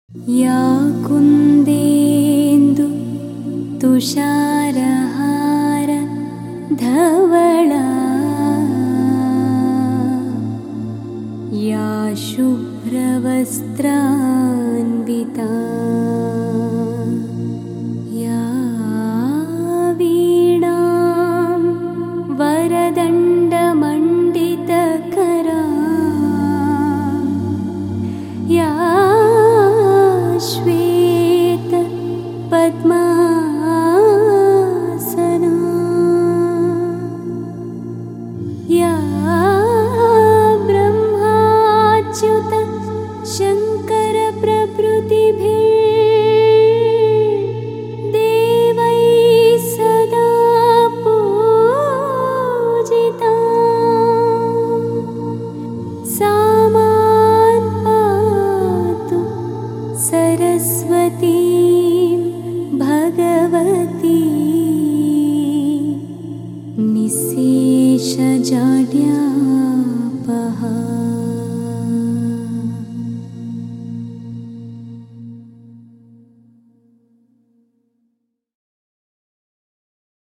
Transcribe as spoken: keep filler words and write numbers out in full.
या कुन्देन्दु तुषारहार धवला या शुभ्रवस्त्रान्विता या वीणां वरदण्डमण्डितकरा या श्वेत पद्मासना या ब्रह्माच्युत शङ्कर प्रभृतिभिः देवैः सदा पूजिता सा मां पातु सरस्वती भगवती निःशेषजाड्या।